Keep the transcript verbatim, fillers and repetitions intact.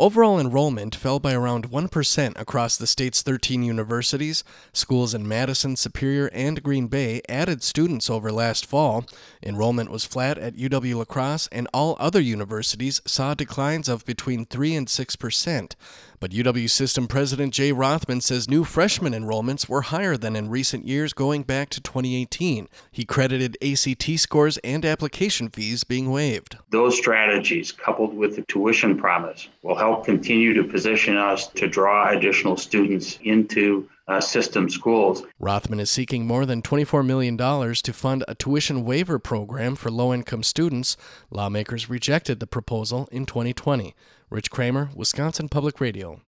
Overall enrollment fell by around one percent across the state's thirteen universities. Schools in Madison, Superior, and Green Bay added students over last fall. Enrollment was flat at U W-La Crosse, and all other universities saw declines of between three and six percent. But U W System President Jay Rothman says new freshman enrollments were higher than in recent years going back to twenty eighteen. He credited A C T scores and application fees being waived. Those strategies, coupled with the tuition promise, will help continue to position us to draw additional students into uh, system schools. Rothman is seeking more than twenty-four million dollars to fund a tuition waiver program for low-income students. Lawmakers rejected the proposal in twenty twenty. Rich Kramer, Wisconsin Public Radio.